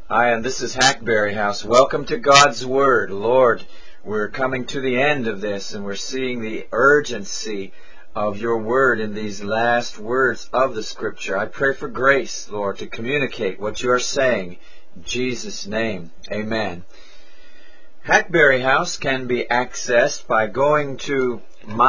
Hi, and this is Hackberry House. Welcome to God's Word. Lord, we're coming to the end of this, and we're seeing the urgency of your Word in these last words of the Scripture. I pray for grace, Lord, to communicate what you are saying. In Jesus' name, amen. Hackberry House can be accessed by going to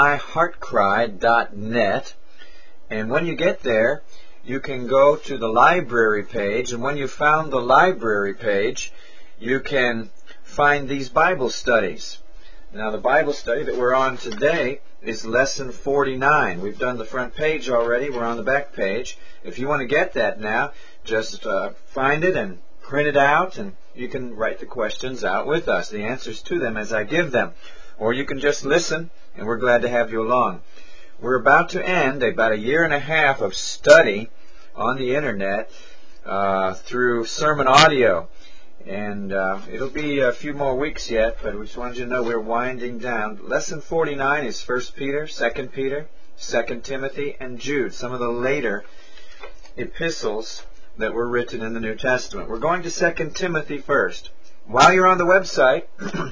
myheartcry.net, and when you get there, you can go to the library page, and when you found the library page, you can find these Bible studies. Now, the Bible study that we're on today is Lesson 49. We've done the front page already. We're on the back page. If you want to get that now, just find it and print it out, and you can write the questions out with us, the answers to them as I give them. Or you can just listen, and we're glad to have you along. We're about to end about a year and a half of study on the internet through sermon audio, and it'll be a few more weeks yet, but we just wanted you to know we're winding down. Lesson 49 is 1 Peter, 2 Peter, 2 Timothy, and Jude, some of the later epistles that were written in the New Testament. We're going to 2 Timothy first. While you're on the website,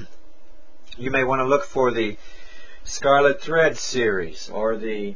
you may want to look for the Scarlet Thread series or the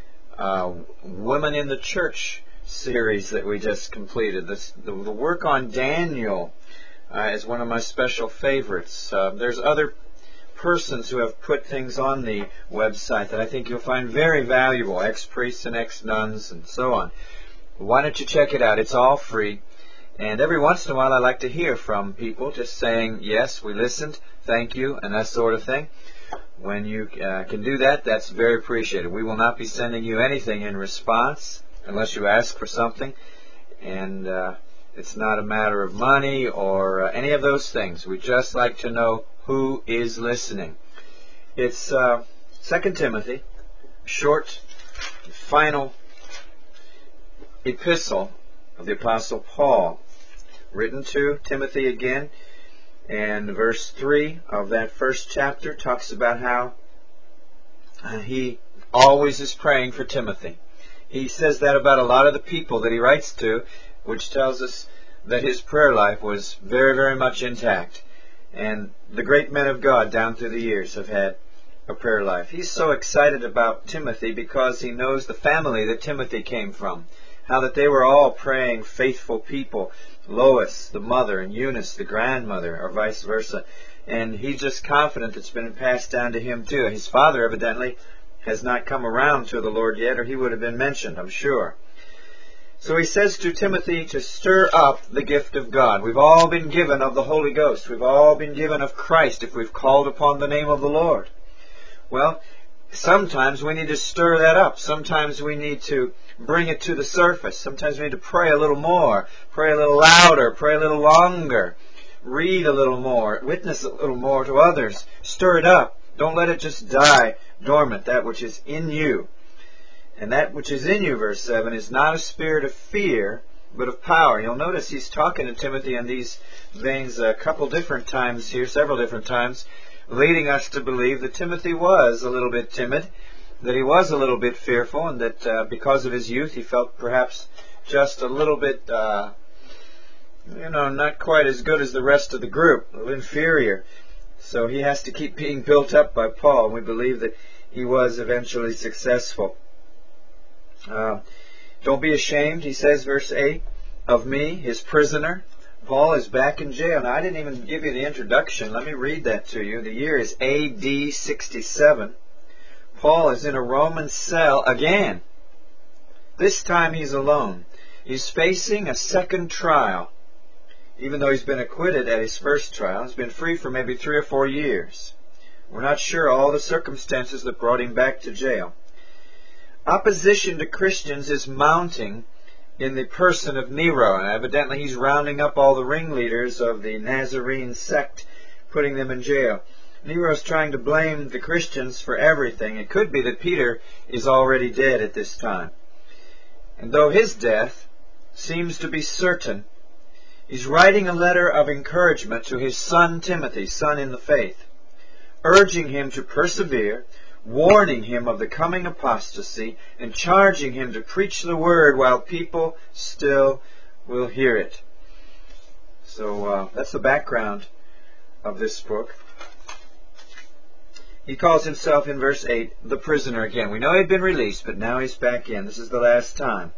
Women in the Church series that we just completed. The work on Daniel is one of my special favorites. There's other persons who have put things on the website that I think you'll find very valuable, ex-priests and ex-nuns and so on. Why don't you check it out? It's all free. And every once in a while I like to hear from people just saying, yes, we listened, thank you, and that sort of thing. When you can do that, that's very appreciated. We will not be sending you anything in response unless you ask for something, and it's not a matter of money or any of those things. We just like to know who is listening. It's 2 Timothy, short, final epistle of the Apostle Paul, written to Timothy again, and verse 3 of that first chapter talks about how he always is praying for Timothy. He says that about a lot of the people that he writes to, which tells us that his prayer life was very, very much intact. And the great men of God down through the years have had a prayer life. He's so excited about Timothy because he knows the family that Timothy came from, how that they were all praying, faithful people. Lois, the mother, and Eunice, the grandmother, or vice versa. And he's just confident it's been passed down to him too. His father evidently has not come around to the Lord yet, or he would have been mentioned, I'm sure. So he says to Timothy to stir up the gift of God. We've all been given of the Holy Ghost. We've all been given of Christ if we've called upon the name of the Lord. Well, sometimes we need to stir that up. Sometimes we need to bring it to the surface. Sometimes we need to pray a little more, pray a little louder, pray a little longer, read a little more, witness a little more to others. Stir it up. Don't let it just die dormant, that which is in you. And that which is in you, verse 7, is not a spirit of fear, but of power. You'll notice he's talking to Timothy in these veins a couple different times here, several different times, leading us to believe that Timothy was a little bit timid, that he was a little bit fearful, and that because of his youth he felt perhaps just a little bit, not quite as good as the rest of the group, a little inferior. So he has to keep being built up by Paul, and we believe that he was eventually successful. Don't be ashamed, he says, verse 8, of me, his prisoner. Paul is back in jail. Now, I didn't even give you the introduction. Let me read that to you. The year is AD 67. Paul is in a Roman cell again. This time he's alone. He's facing a second trial. Even though he's been acquitted at his first trial, he's been free for maybe 3 or 4 years. We're not sure all the circumstances that brought him back to jail. Opposition to Christians is mounting in the person of Nero, and evidently he's rounding up all the ringleaders of the Nazarene sect, putting them in jail. Nero's trying to blame the Christians for everything. It could be that Peter is already dead at this time. And though his death seems to be certain, he's writing a letter of encouragement to his son Timothy, son in the faith, urging him to persevere, warning him of the coming apostasy, and charging him to preach the word while people still will hear it. So that's the background of this book. He calls himself in verse 8 the prisoner again. We know he'd been released, but now he's back in. This is the last time.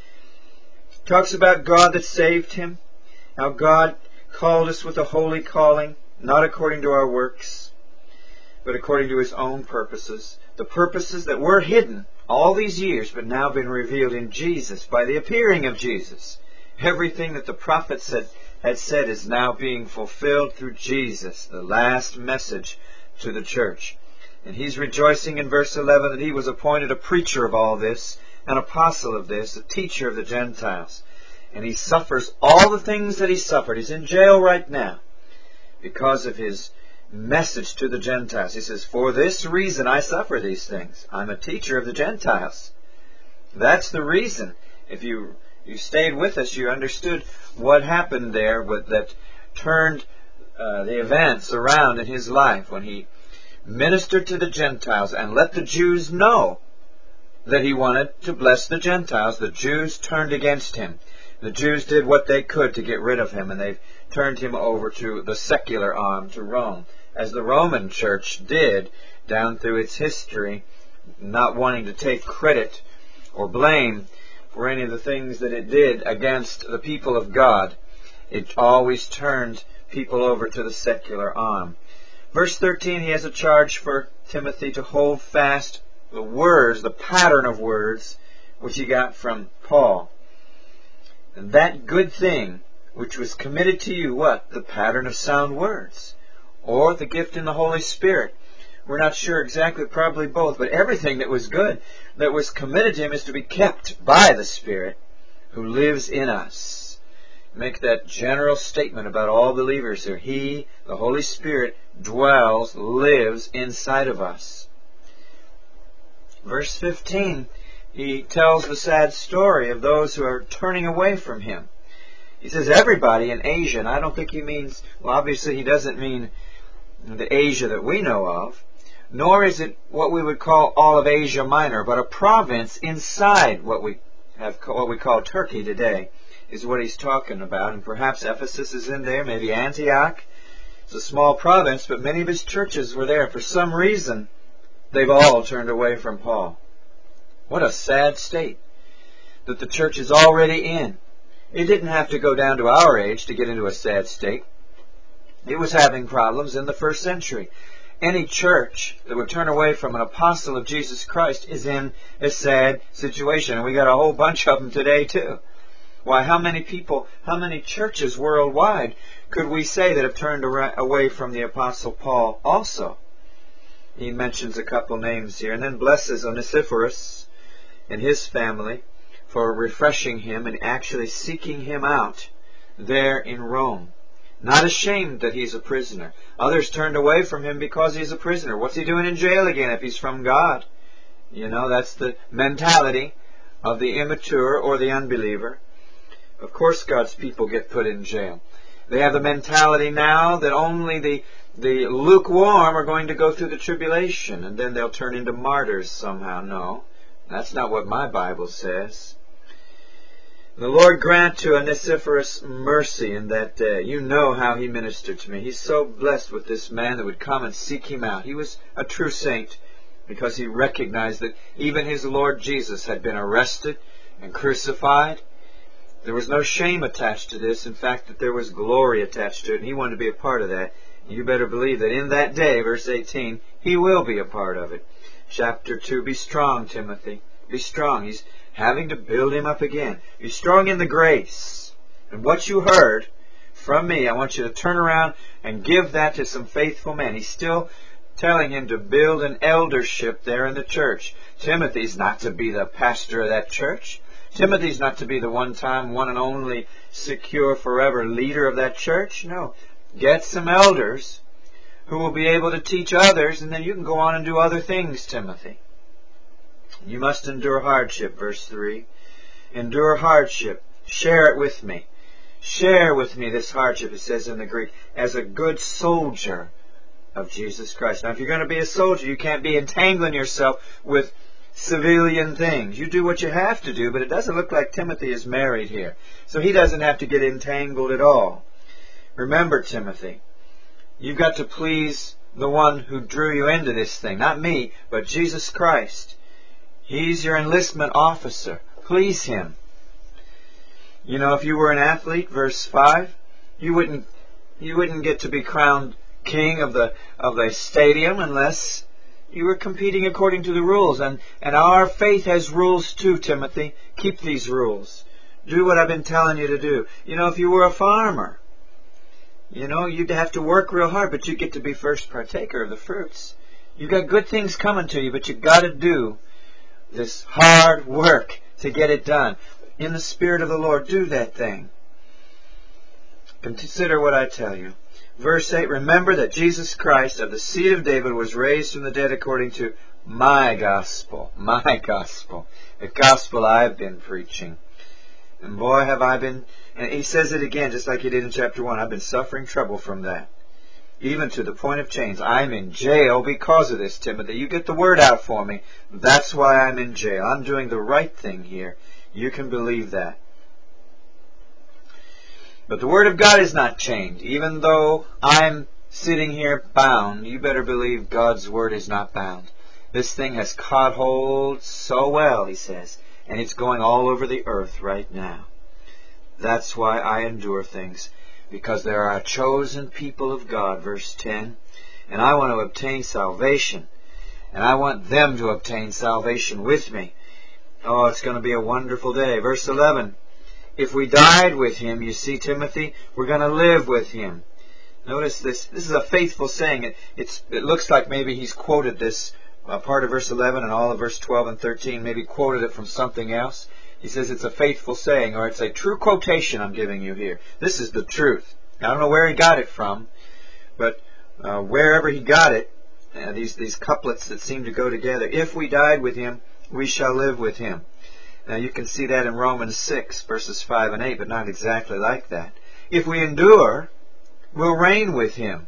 Talks about God that saved him, how God called us with a holy calling, not according to our works, but according to His own purposes. The purposes that were hidden all these years, but now been revealed in Jesus by the appearing of Jesus. Everything that the prophets had said is now being fulfilled through Jesus, the last message to the church. And he's rejoicing in verse 11 that he was appointed a preacher of all this, an apostle of this, a teacher of the Gentiles. And he suffers all the things that he suffered. He's in jail right now because of his message to the Gentiles. He says, for this reason I suffer these things. I'm a teacher of the Gentiles. That's the reason. If you stayed with us, you understood what happened there that turned the events around in his life when he ministered to the Gentiles and let the Jews know that he wanted to bless the Gentiles. The Jews turned against him. The Jews did what they could to get rid of him, and they've turned him over to the secular arm, to Rome, as the Roman Church did down through its history, not wanting to take credit or blame for any of the things that it did against the people of God. It always turned people over to the secular arm. Verse 13, he has a charge for Timothy to hold fast the words, the pattern of words, which he got from Paul. And that good thing which was committed to you, what? The pattern of sound words, or the gift in the Holy Spirit. We're not sure exactly, probably both, but everything that was good, that was committed to him, is to be kept by the Spirit who lives in us. Make that general statement about all believers here. He, the Holy Spirit, dwells, lives inside of us. Verse 15, he tells the sad story of those who are turning away from him. He says everybody in Asia, and I don't think he means, well, obviously he doesn't mean the Asia that we know of, nor is it what we would call all of Asia Minor, but a province inside what we call Turkey today is what he's talking about. And perhaps Ephesus is in there, maybe Antioch. It's a small province, but many of his churches were there. For some reason, they've all turned away from Paul. What a sad state that the church is already in. It didn't have to go down to our age to get into a sad state. It was having problems in the first century. Any church that would turn away from an apostle of Jesus Christ is in a sad situation. And we got a whole bunch of them today too. Why, how many people, how many churches worldwide could we say that have turned away from the apostle Paul also? He mentions a couple names here, and then blesses Onesiphorus and his family for refreshing him and actually seeking him out there in Rome. Not ashamed that he's a prisoner. Others turned away from him because he's a prisoner. What's he doing in jail again if he's from God? You know, that's the mentality of the immature or the unbeliever. Of course God's people get put in jail. They have the mentality now that only the lukewarm are going to go through the tribulation and then they'll turn into martyrs somehow. No, that's not what my Bible says. The Lord grant to Onesiphorus mercy in that day. You know how he ministered to me. He's so blessed with this man that would come and seek him out. He was a true saint because he recognized that even his Lord Jesus had been arrested and crucified. There was no shame attached to this. In fact, that there was glory attached to it, and he wanted to be a part of that. You better believe that in that day, verse 18, he will be a part of it. Chapter 2, be strong, Timothy. Be strong. He's having to build him up again. Be strong in the grace. And what you heard from me, I want you to turn around and give that to some faithful men. He's still telling him to build an eldership there in the church. Timothy's not to be the pastor of that church. Timothy's not to be the one-time, one and only, secure, forever leader of that church. No. Get some elders who will be able to teach others, and then you can go on and do other things, Timothy. You must endure hardship, verse 3. Endure hardship. Share it with me. Share with me this hardship, it says in the Greek, as a good soldier of Jesus Christ. Now, if you're going to be a soldier, you can't be entangling yourself with civilian things. You do what you have to do, but it doesn't look like Timothy is married here. So he doesn't have to get entangled at all. Remember, Timothy, you've got to please the one who drew you into this thing. Not me, but Jesus Christ. He's your enlistment officer. Please Him. You know, if you were an athlete, verse 5, you wouldn't get to be crowned king of the stadium unless you were competing according to the rules. And our faith has rules too, Timothy. Keep these rules. Do what I've been telling you to do. You know, if you were a farmer, you know, you'd have to work real hard, but you get to be first partaker of the fruits. You've got good things coming to you, but you've got to do this hard work to get it done. In the Spirit of the Lord, do that thing. Consider what I tell you. Verse 8, remember that Jesus Christ of the seed of David was raised from the dead according to my gospel. My gospel. The gospel I've been preaching. And boy, have I been... And he says it again, just like he did in chapter 1. I've been suffering trouble from that. Even to the point of chains. I'm in jail because of this, Timothy. You get the word out for me. That's why I'm in jail. I'm doing the right thing here. You can believe that. But the Word of God is not chained. Even though I'm sitting here bound, you better believe God's Word is not bound. This thing has caught hold so well, he says, and it's going all over the earth right now. That's why I endure things, because there are a chosen people of God, verse 10, and I want to obtain salvation, and I want them to obtain salvation with me. Oh, it's going to be a wonderful day. Verse 11, if we died with Him, you see, Timothy, we're going to live with Him. Notice this. This is a faithful saying. It looks like maybe he's quoted this part of verse 11 and all of verse 12 and 13, maybe quoted it from something else. He says it's a faithful saying, or it's a true quotation I'm giving you here. This is the truth. I don't know where he got it from, but wherever he got it, these couplets that seem to go together. If we died with Him, we shall live with Him. Now you can see that in Romans 6, verses 5 and 8, but not exactly like that. If we endure, we'll reign with Him.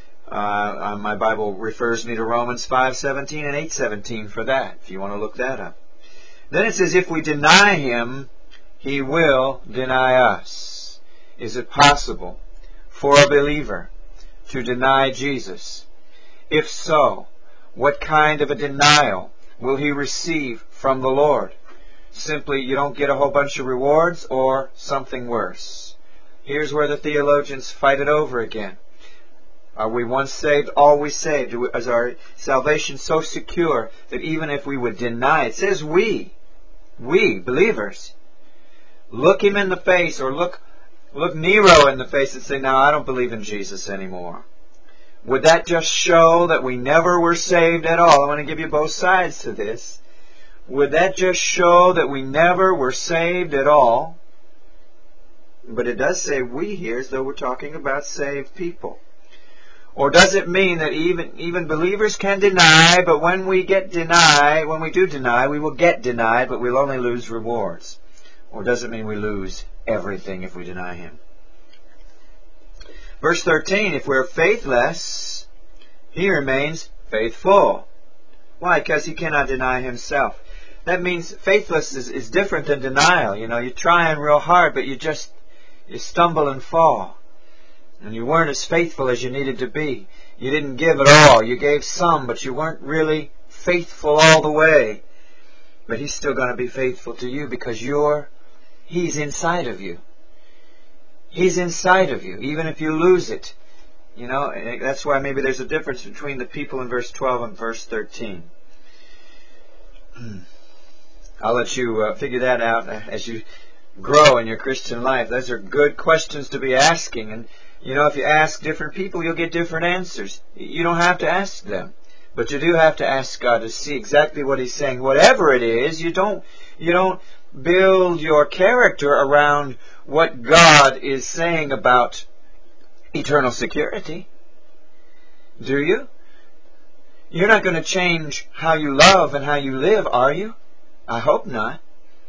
My Bible refers me to Romans 5:17 and 8:17 for that, if you want to look that up. Then it says, if we deny Him, He will deny us. Is it possible for a believer to deny Jesus? If so, what kind of a denial will he receive from the Lord? Simply, you don't get a whole bunch of rewards, or something worse. Here's where the theologians fight it over again. Are we once saved, always saved? Is our salvation so secure that even if we would deny, it says we believers, look Him in the face, or look Nero in the face and say, no, I don't believe in Jesus anymore. Would that just show that we never were saved at all? I want to give you both sides to this. Would that just show that we never were saved at all? But it does say we here, as though we're talking about saved people. Or does it mean that even believers can deny, but when we do deny, we will get denied, but we'll only lose rewards? Or does it mean we lose everything if we deny Him? Verse 13, if we're faithless, He remains faithful. Why? Because He cannot deny Himself. That means faithless is different than denial. You know, you're trying real hard, but you stumble and fall. And you weren't as faithful as you needed to be. You didn't give at all. You gave some, but you weren't really faithful all the way. But He's still going to be faithful to you because He's inside of you. He's inside of you, even if you lose it. You know, that's why maybe there's a difference between the people in verse 12 and verse 13. I'll let you figure that out as you grow in your Christian life. Those are good questions to be asking. And, you know, if you ask different people, you'll get different answers. You don't have to ask them. But you do have to ask God to see exactly what He's saying. Whatever it is, you don't build your character around what God is saying about eternal security. Do you? You're not going to change how you love and how you live, are you? I hope not.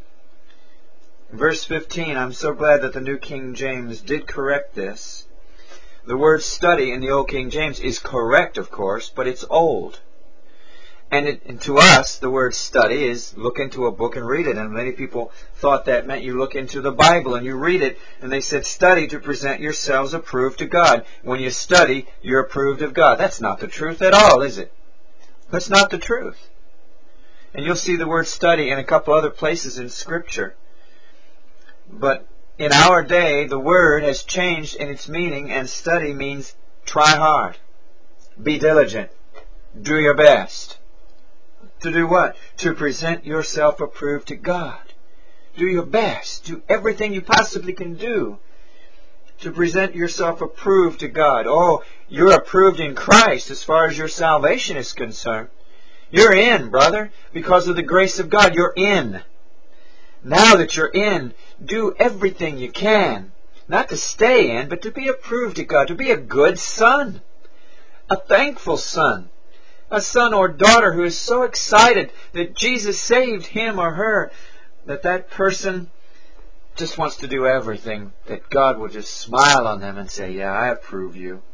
Verse 15, I'm so glad that the New King James did correct this. The word study in the Old King James is correct, of course, but it's old. And to us, the word study is look into a book and read it. And many people thought that meant you look into the Bible and you read it. And they said, study to present yourselves approved to God. When you study, you're approved of God. That's not the truth at all, is it? That's not the truth. And you'll see the word study in a couple other places in Scripture. But in our day, the word has changed in its meaning, and study means try hard, be diligent, do your best. To do what? To present yourself approved to God. Do your best. Do everything you possibly can do to present yourself approved to God. Oh, you're approved in Christ as far as your salvation is concerned. You're in, brother, because of the grace of God. You're in. Now that you're in, do everything you can. Not to stay in, but to be approved to God. To be a good son. A thankful son. A son or daughter who is so excited that Jesus saved him or her that that person just wants to do everything, that God will just smile on them and say, yeah, I approve you.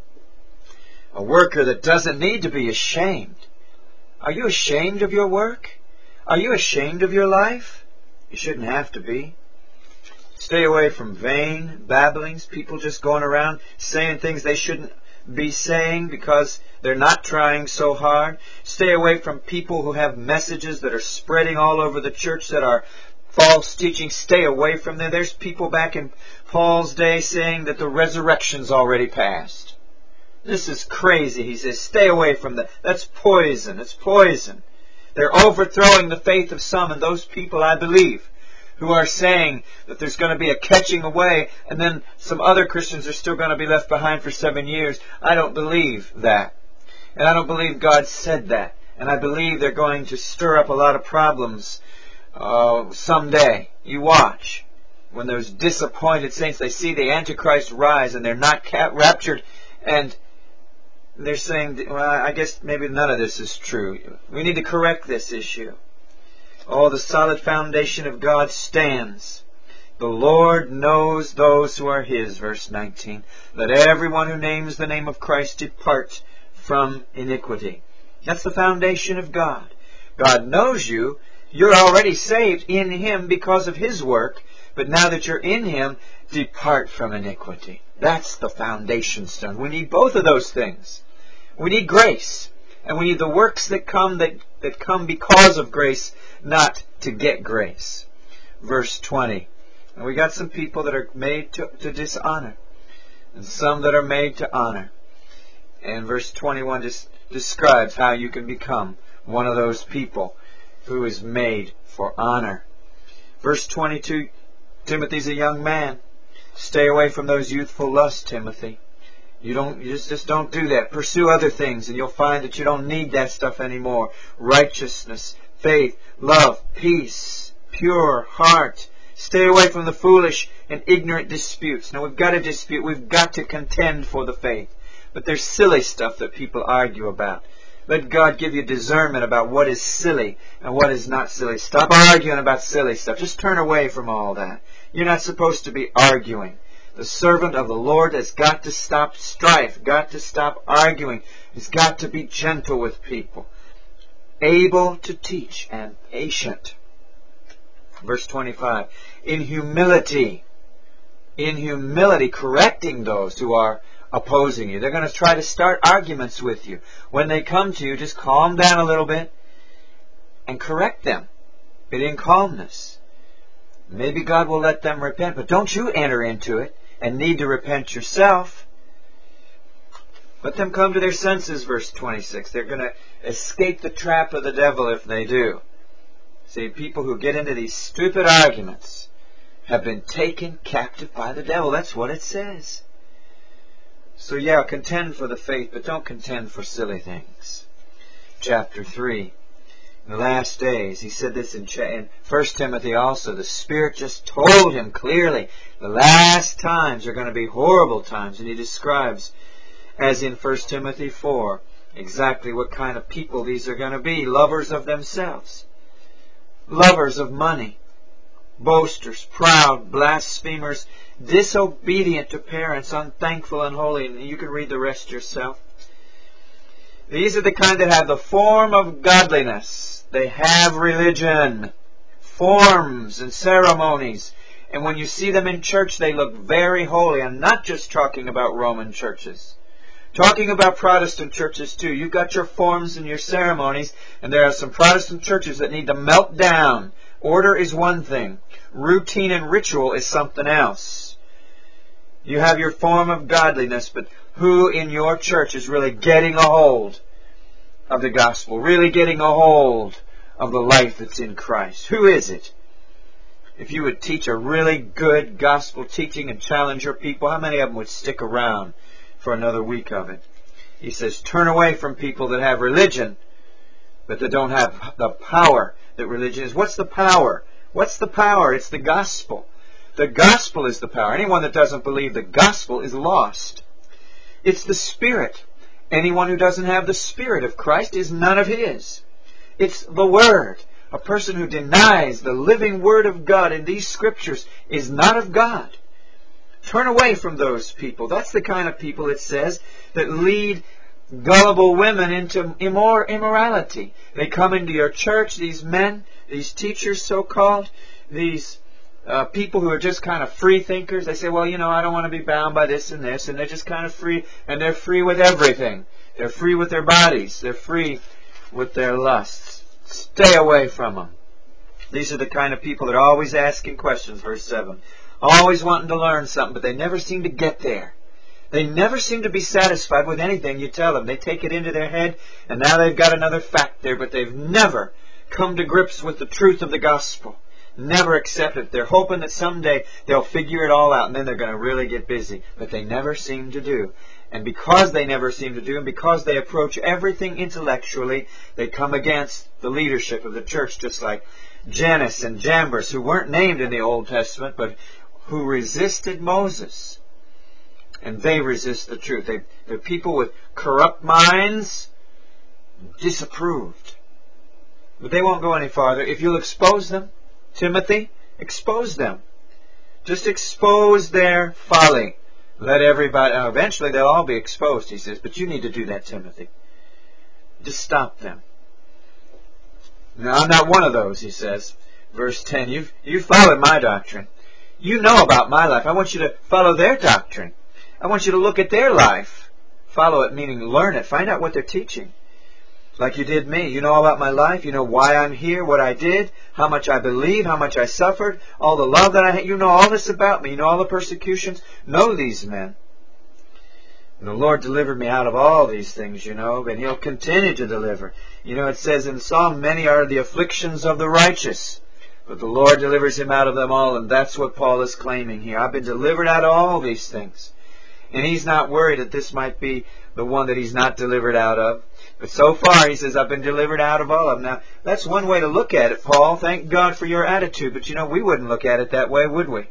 A worker that doesn't need to be ashamed. Are you ashamed of your work? Are you ashamed of your life? You shouldn't have to be. Stay away from vain babblings, people just going around saying things they shouldn't be saying because they're not trying so hard. Stay away from people who have messages that are spreading all over the church that are false teaching. Stay away from them. There's people back in Paul's day saying that the resurrection's already passed. This is crazy. He says, stay away from that. That's poison. It's poison. They're overthrowing the faith of some, and those people, I believe, who are saying that there's going to be a catching away and then some other Christians are still going to be left behind for 7 years. I don't believe that. And I don't believe God said that. And I believe they're going to stir up a lot of problems someday. You watch. When those disappointed saints, they see the Antichrist rise and they're not raptured, and they're saying, well, I guess maybe none of this is true. We need to correct this issue. Oh, the solid foundation of God stands. The Lord knows those who are His, verse 19. Let everyone who names the name of Christ depart from iniquity. That's the foundation of God. God knows you. You're already saved in Him because of His work. But now that you're in Him, depart from iniquity. That's the foundation stone. We need both of those things. We need grace. And we need the works that come because of grace, not to get grace. Verse 20. And we got some people that are made to dishonor, and some that are made to honor. And verse 21 just describes how you can become one of those people who is made for honor. Verse 22, Timothy's a young man. Stay away from those youthful lusts, Timothy. You just don't do that. Pursue other things, and you'll find that you don't need that stuff anymore. Righteousness, faith, love, peace, pure heart. Stay away from the foolish and ignorant disputes. Now, we've got to dispute. We've got to contend for the faith. But there's silly stuff that people argue about. Let God give you discernment about what is silly and what is not silly. Stop arguing about silly stuff. Just turn away from all that. You're not supposed to be arguing. The servant of the Lord has got to stop strife, got to stop arguing. He's got to be gentle with people, able to teach and patient. Verse 25, in humility, correcting those who are opposing you. They're going to try to start arguments with you. When they come to you, just calm down a little bit and correct them, but in calmness. Maybe God will let them repent, but don't you enter into it and need to repent yourself. Let them come to their senses, verse 26. They're going to escape the trap of the devil if they do. See, people who get into these stupid arguments have been taken captive by the devil. That's what it says. So yeah, contend for the faith, but don't contend for silly things. Chapter 3. In the last days, he said this in 1 Timothy also, the Spirit just told him clearly, the last times are going to be horrible times. And he describes, as in 1 Timothy 4, exactly what kind of people these are going to be. Lovers of themselves. Lovers of money. Boasters, proud, blasphemers, disobedient to parents, unthankful, unholy. And you can read the rest yourself. These are the kind that have the form of godliness. They have religion, forms and ceremonies. And when you see them in church, they look very holy. I'm not just talking about Roman churches. Talking about Protestant churches too. You've got your forms and your ceremonies, and there are some Protestant churches that need to melt down. Order is one thing. Routine and ritual is something else. You have your form of godliness, but who in your church is really getting a hold of the gospel, really getting a hold of the life that's in Christ? Who is it? If you would teach a really good gospel teaching and challenge your people, how many of them would stick around for another week of it? He says, turn away from people that have religion, but that don't have the power that religion is. What's the power? What's the power? It's the gospel. The gospel is the power. Anyone that doesn't believe the gospel is lost. It's the Spirit. Anyone who doesn't have the Spirit of Christ is none of His. It's the Word. A person who denies the living Word of God in these Scriptures is not of God. Turn away from those people. That's the kind of people, it says, that lead gullible women into immorality. They come into your church, these men, these teachers so-called, these people who are just kind of free thinkers. They say, well, I don't want to be bound by this, and they're just kind of free, and they're free with everything. They're free with their bodies. They're free with their lusts. Stay away from them. These are the kind of people that are always asking questions, verse 7. Always wanting to learn something, but they never seem to get there. They never seem to be satisfied with anything you tell them. They take it into their head, and now they've got another fact there, but they've never come to grips with the truth of the gospel. Never accept it. They're hoping that someday they'll figure it all out, and then they're going to really get busy. But they never seem to do. And because they never seem to do, and because they approach everything intellectually, they come against the leadership of the church, just like Jannes and Jambres, who weren't named in the Old Testament, but who resisted Moses. And they resist the truth. They're people with corrupt minds, disapproved. But they won't go any farther. If you'll expose them, Timothy, expose them. Just expose their folly. Let everybody, eventually they'll all be exposed, he says, but you need to do that, Timothy. Just stop them. Now, I'm not one of those, he says. Verse 10, you've followed my doctrine. You know about my life. I want you to follow their doctrine. I want you to look at their life. Follow it, meaning learn it. Find out what they're teaching. Like you did me. You know about my life. You know why I'm here, what I did, how much I believe, how much I suffered, all the love that I had. You know all this about me. You know all the persecutions. Know these men. And the Lord delivered me out of all these things, and He'll continue to deliver. It says in Psalm, many are the afflictions of the righteous, but the Lord delivers him out of them all, and that's what Paul is claiming here. I've been delivered out of all these things. And he's not worried that this might be the one that he's not delivered out of. But so far, he says, I've been delivered out of all of them. Now, that's one way to look at it, Paul. Thank God for your attitude. But, we wouldn't look at it that way, would we?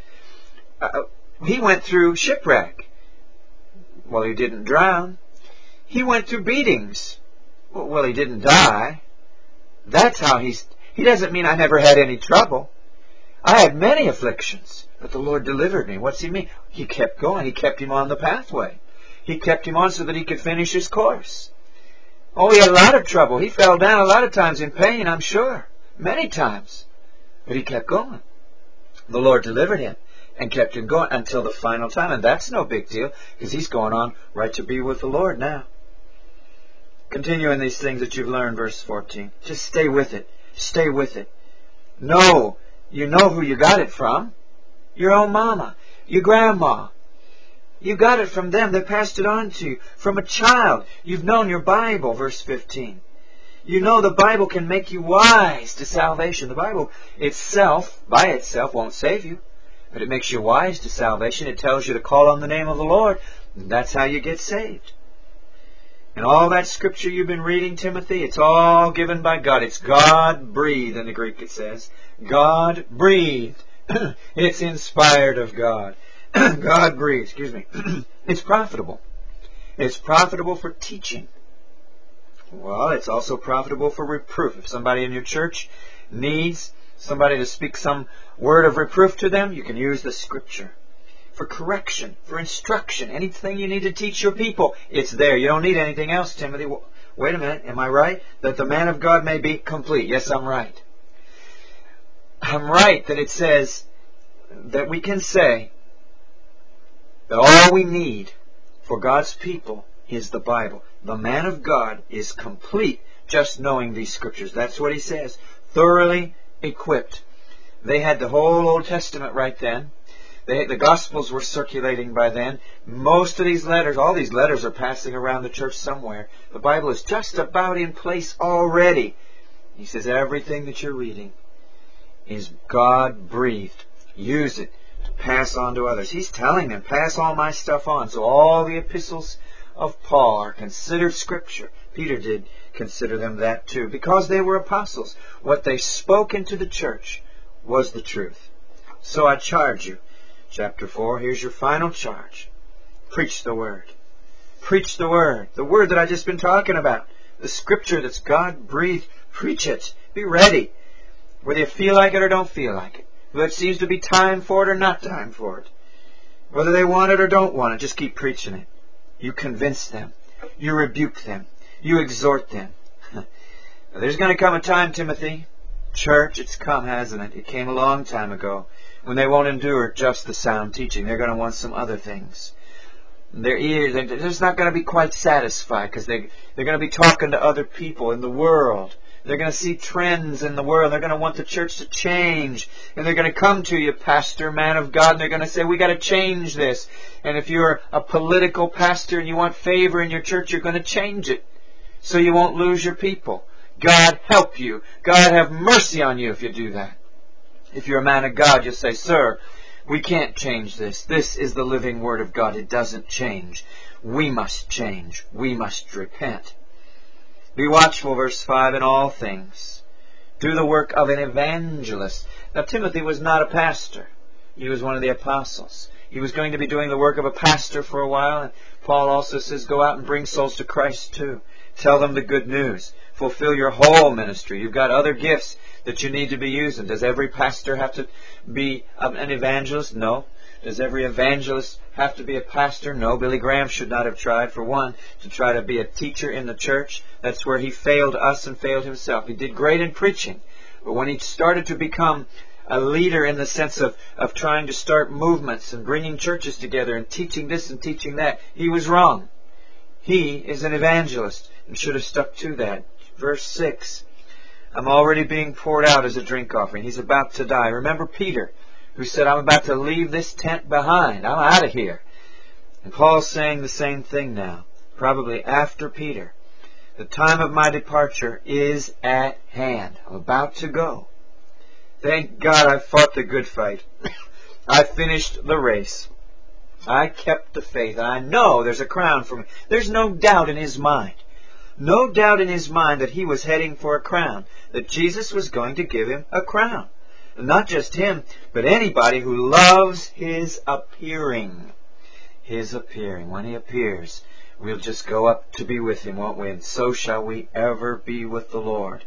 He went through shipwreck. Well, he didn't drown. He went through beatings. Well, he didn't die. That's how he doesn't mean I never had any trouble. I had many afflictions, but the Lord delivered me. What's He mean? He kept going. He kept him on the pathway. He kept him on so that he could finish his course. Oh, he had a lot of trouble. He fell down a lot of times in pain, I'm sure. Many times. But he kept going. The Lord delivered him and kept him going until the final time. And that's no big deal, because he's going on right to be with the Lord now. Continuing these things that you've learned, verse 14. Just stay with it. Stay with it. No, you know who you got it from. Your own mama. Your grandma. You got it from them. They passed it on to you. From a child, you've known your Bible, verse 15. You know the Bible can make you wise to salvation. The Bible itself, by itself, won't save you. But it makes you wise to salvation. It tells you to call on the name of the Lord. And that's how you get saved. And all that scripture you've been reading, Timothy, it's all given by God. It's God-breathed in the Greek, it says. God-breathed. It's inspired of God. God-breathed, It's profitable. It's profitable for teaching. Well, it's also profitable for reproof. If somebody in your church needs somebody to speak some word of reproof to them, you can use the scripture. for correction, for instruction, anything you need to teach your people, it's there. You don't need anything else, Timothy. Wait a minute, am I right? That the man of God may be complete. Yes, I'm right. I'm right that it says that we can say that all we need for God's people is the Bible. The man of God is complete just knowing these scriptures. That's what he says. Thoroughly equipped. They had the whole Old Testament right then. The Gospels were circulating by then. Most of these letters, all these letters are passing around the church somewhere. The Bible is just about in place already. He says everything that you're reading is God-breathed. Use it to pass on to others. He's telling them, pass all my stuff on. So all the epistles of Paul are considered Scripture. Peter did consider them that too, because they were apostles. What they spoke into the church was the truth. So I charge you, chapter 4, here's your final charge. Preach the Word. Preach the Word. The Word that I've just been talking about. The Scripture that's God-breathed. Preach it. Be ready. Whether you feel like it or don't feel like it. Whether it seems to be time for it or not time for it. Whether they want it or don't want it, just keep preaching it. You convince them. You rebuke them. You exhort them. There's going to come a time, Timothy. Church, it's come, hasn't it? It came a long time ago when they won't endure just the sound teaching. They're going to want some other things. Their ears, they're just not going to be quite satisfied because they're going to be talking to other people in the world. They're going to see trends in the world. They're going to want the church to change. And they're going to come to you, pastor, man of God, and they're going to say, we got to change this. And if you're a political pastor and you want favor in your church, you're going to change it so you won't lose your people. God help you. God have mercy on you if you do that. If you're a man of God, you'll say, sir, we can't change this. This is the living Word of God. It doesn't change. We must change. We must repent. Be watchful, verse 5, in all things. Do the work of an evangelist. Now, Timothy was not a pastor. He was one of the apostles. He was going to be doing the work of a pastor for a while. And Paul also says, go out and bring souls to Christ too. Tell them the good news. Fulfill your whole ministry. You've got other gifts that you need to be using. Does every pastor have to be an evangelist? No. Does every evangelist have to be a pastor? No. Billy Graham should not have tried, for one, to try to be a teacher in the church. That's where he failed us and failed himself. He did great in preaching. But when he started to become a leader in the sense of trying to start movements and bringing churches together and teaching this and teaching that, he was wrong. He is an evangelist and should have stuck to that. Verse 6, I'm already being poured out as a drink offering. He's about to die. Remember Peter, who said, I'm about to leave this tent behind. I'm out of here. And Paul's saying the same thing now, probably after Peter. The time of my departure is at hand. I'm about to go. Thank God I fought the good fight. I finished the race. I kept the faith. I know there's a crown for me. There's no doubt in his mind. No doubt in his mind that he was heading for a crown. That Jesus was going to give him a crown. And not just him, but anybody who loves his appearing. His appearing. When he appears, we'll just go up to be with him, won't we? And so shall we ever be with the Lord.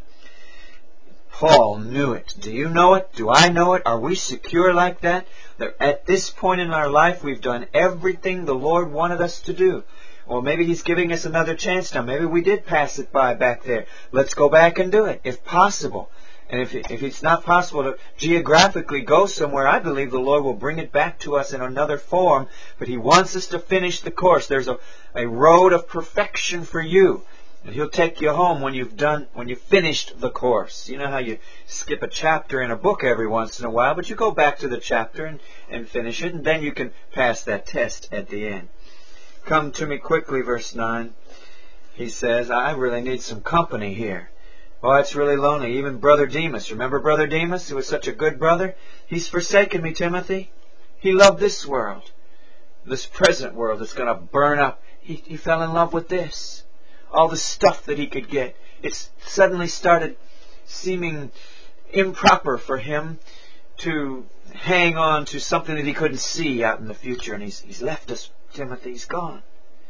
Paul knew it. Do you know it? Do I know it? Are we secure like that? That at this point in our life, we've done everything the Lord wanted us to do. Or maybe he's giving us another chance now. Maybe we did pass it by back there. Let's go back and do it, if possible. And if it's not possible to geographically go somewhere, I believe the Lord will bring it back to us in another form. But he wants us to finish the course. There's a road of perfection for you. And he'll take you home when you've finished the course. You know how you skip a chapter in a book every once in a while, but you go back to the chapter and finish it, and then you can pass that test at the end. Come to me quickly, verse 9. He says, I really need some company here. Oh, it's really lonely. Even Brother Demas. Remember Brother Demas, who was such a good brother? He's forsaken me, Timothy. He loved this world. This present world that's going to burn up. He fell in love with this. All the stuff that he could get. It suddenly started seeming improper for him to hang on to something that he couldn't see out in the future. And he's left us, Timothy. He's gone.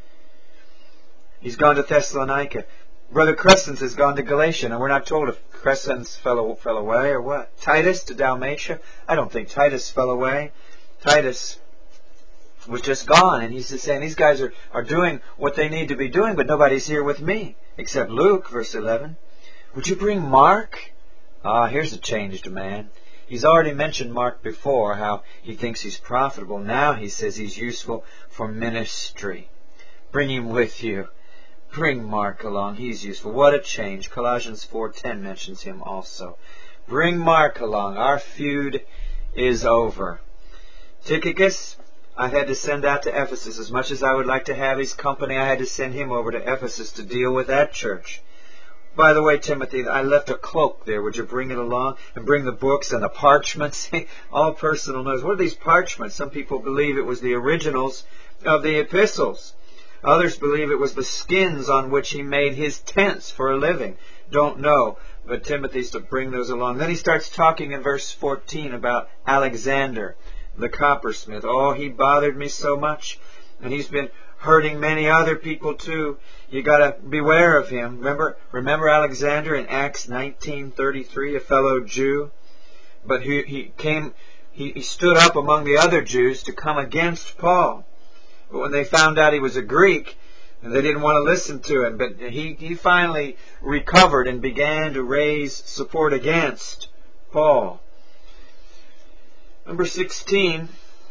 He's gone to Thessalonica. Brother Crescens has gone to Galatia. And we're not told if Crescens fell away or what. Titus to Dalmatia. I don't think Titus fell away. Titus was just gone. And he's just saying, these guys are doing what they need to be doing, but nobody's here with me, except Luke, verse 11. Would you bring Mark? Here's a changed man. He's already mentioned Mark before, how he thinks he's profitable. Now he says he's useful for ministry. Bring him with you. Bring Mark along. He's useful. What a change. Colossians 4:10 mentions him also. Bring Mark along. Our feud is over. Tychicus, I had to send out to Ephesus. As much as I would like to have his company, I had to send him over to Ephesus to deal with that church. By the way, Timothy, I left a cloak there. Would you bring it along? And bring the books and the parchments? All personal notes. What are these parchments? Some people believe it was the originals of the epistles. Others believe it was the skins on which he made his tents for a living. Don't know. But Timothy's to bring those along. Then he starts talking in verse 14 about Alexander, the coppersmith. Oh, he bothered me so much. And he's been hurting many other people too. You got to beware of him. Remember Alexander in Acts 19:33, a fellow Jew? But he stood up among the other Jews to come against Paul. But when they found out he was a Greek, they didn't want to listen to him. But he finally recovered and began to raise support against Paul. Number 16,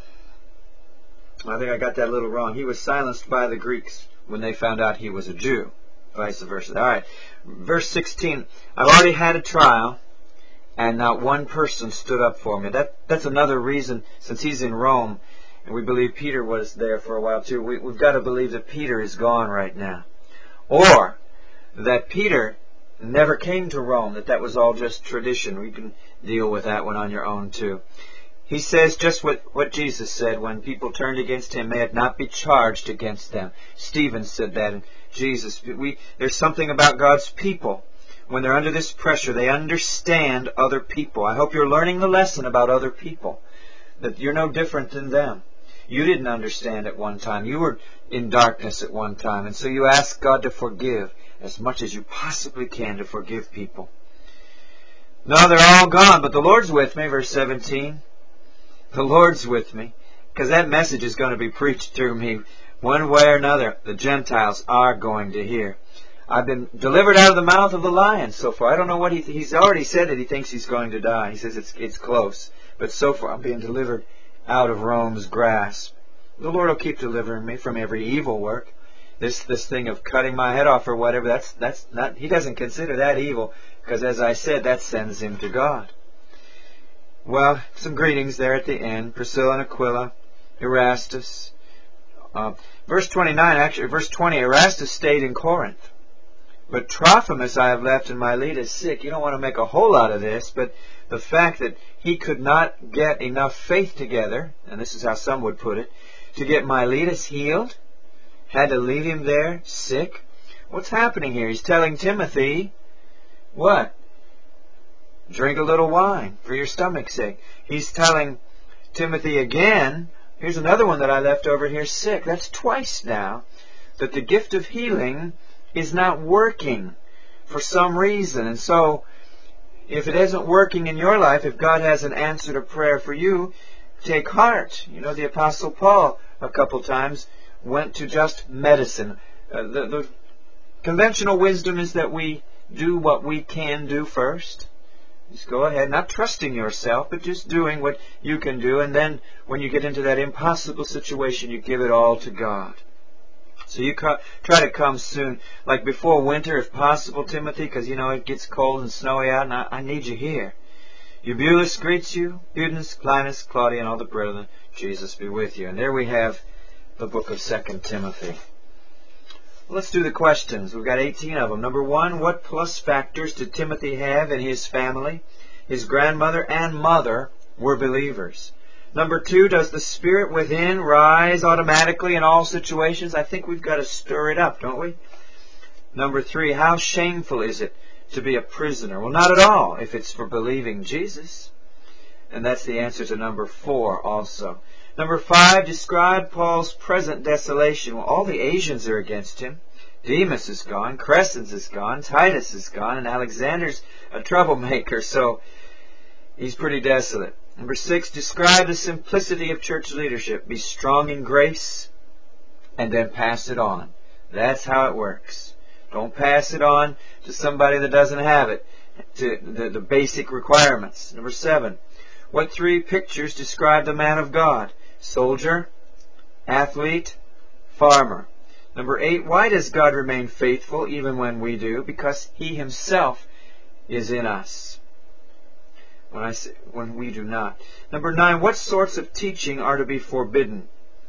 I think I got that a little wrong. He was silenced by the Greeks when they found out he was a Jew. Vice versa. All right. Verse 16, I've already had a trial, and not one person stood up for me. That's another reason, since he's in Rome, and we believe Peter was there for a while too, we've got to believe that Peter is gone right now. Or that Peter never came to Rome, that was all just tradition. We can deal with that one on your own too. He says just what Jesus said when people turned against him, may it not be charged against them. Stephen said that, and Jesus. There's something about God's people. When they're under this pressure, they understand other people. I hope you're learning the lesson about other people, that you're no different than them. You didn't understand at one time. You were in darkness at one time, and so you ask God to forgive as much as you possibly can, to forgive people. No, they're all gone, but the Lord's with me, verse 17. The Lord's with me, because that message is going to be preached through me one way or another. The Gentiles are going to hear. I've been delivered out of the mouth of the lion so far. I don't know what he's already said that he thinks he's going to die. He says it's close. But so far I'm being delivered out of Rome's grasp. The Lord will keep delivering me from every evil work. This thing of cutting my head off or whatever, that's not, he doesn't consider that evil, because as I said, that sends him to God. Well, some greetings there at the end. Priscilla and Aquila, Erastus. Verse 20, Erastus stayed in Corinth. But Trophimus I have left, and Miletus sick. You don't want to make a whole lot of this, but the fact that he could not get enough faith together, and this is how some would put it, to get Miletus healed, had to leave him there sick. What's happening here? He's telling Timothy, what? Drink a little wine for your stomach's sake. He's telling Timothy again, here's another one that I left over here sick. That's twice now, that the gift of healing is not working for some reason. And so, if it isn't working in your life, if God hasn't answered a prayer for you, take heart. You know, the Apostle Paul a couple times went to just medicine. The conventional wisdom is that we do what we can do first. Just go ahead, not trusting yourself, but just doing what you can do. And then when you get into that impossible situation, you give it all to God. So you try to come soon, like before winter, if possible, Timothy, because, you know, it gets cold and snowy out, and I need you here. Eubulus greets you, Pudens, Clinus, Claudia, and all the brethren. Jesus be with you. And there we have the book of 2 Timothy. Let's do the questions. We've got 18 of them. Number 1, what plus factors did Timothy have in his family? His grandmother and mother were believers. Number 2, does the spirit within rise automatically in all situations? I think we've got to stir it up, don't we? Number 3, how shameful is it to be a prisoner? Well, not at all, if it's for believing Jesus. And that's the answer to number 4 also. Number 5, describe Paul's present desolation. Well, all the Asians are against him. Demas is gone, Crescens is gone, Titus is gone, and Alexander's a troublemaker, so he's pretty desolate. Number 6, describe the simplicity of church leadership. Be strong in grace and then pass it on. That's how it works. Don't pass it on to somebody that doesn't have it, to the basic requirements. Number 7, what 3 pictures describe the man of God? Soldier, athlete, farmer. Number 8, why does God remain faithful even when we do? Because He Himself is in us when we do not. Number 9, what sorts of teaching are to be forbidden?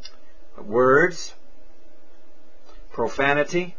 Words, profanity,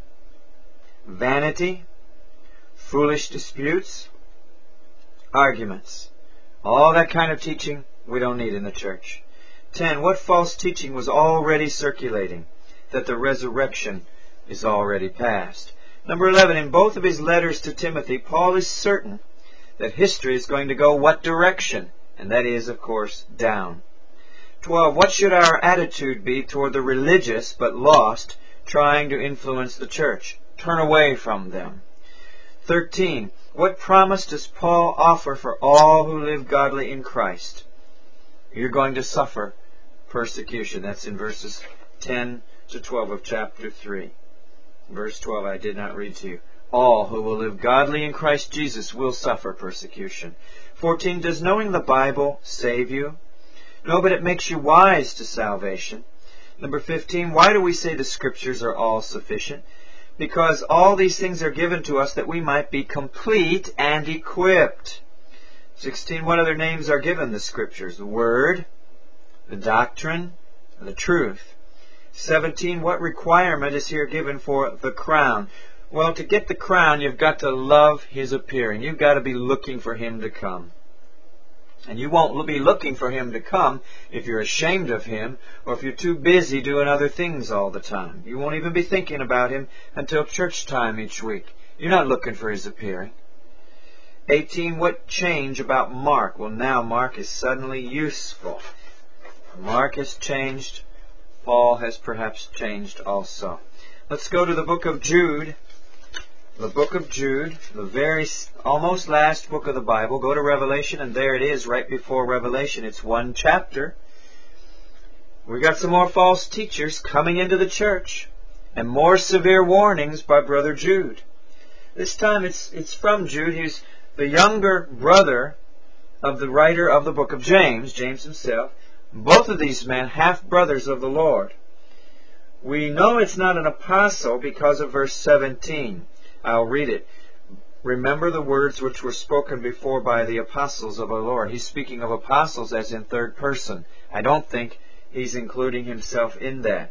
vanity, foolish disputes, arguments. All that kind of teaching we don't need in the church. 10, what false teaching was already circulating? That the resurrection is already past. Number 11, in both of his letters to Timothy, Paul is certain that history is going to go what direction? And that is, of course, down. 12, what should our attitude be toward the religious but lost trying to influence the church? Turn away from them. 13, what promise does Paul offer for all who live godly in Christ? You're going to suffer persecution. That's in verses 10 to 12 of chapter 3. Verse 12 I did not read to you. All who will live godly in Christ Jesus will suffer persecution. 14, does knowing the Bible save you? No, but it makes you wise to salvation. Number 15, why do we say the Scriptures are all sufficient? Because all these things are given to us that we might be complete and equipped. 16, what other names are given the Scriptures? The Word, the doctrine, and the truth. 17, what requirement is here given for the crown? Well, to get the crown, you've got to love His appearing. You've got to be looking for Him to come. And you won't be looking for Him to come if you're ashamed of Him or if you're too busy doing other things all the time. You won't even be thinking about Him until church time each week. You're not looking for His appearing. 18, what change about Mark? Well, now Mark is suddenly useful. Mark has changed. Paul has perhaps changed also. Let's go to the book of Jude. The book of Jude, the very almost last book of the Bible. Go to Revelation, and there it is right before Revelation. It's one chapter. We got some more false teachers coming into the church, and more severe warnings by Brother Jude. This time it's from Jude. He's the younger brother of the writer of the book of James, James himself. Both of these men, half-brothers of the Lord. We know it's not an apostle because of verse 17. I'll read it. Remember the words which were spoken before by the apostles of our Lord. He's speaking of apostles as in third person. I don't think he's including himself in that.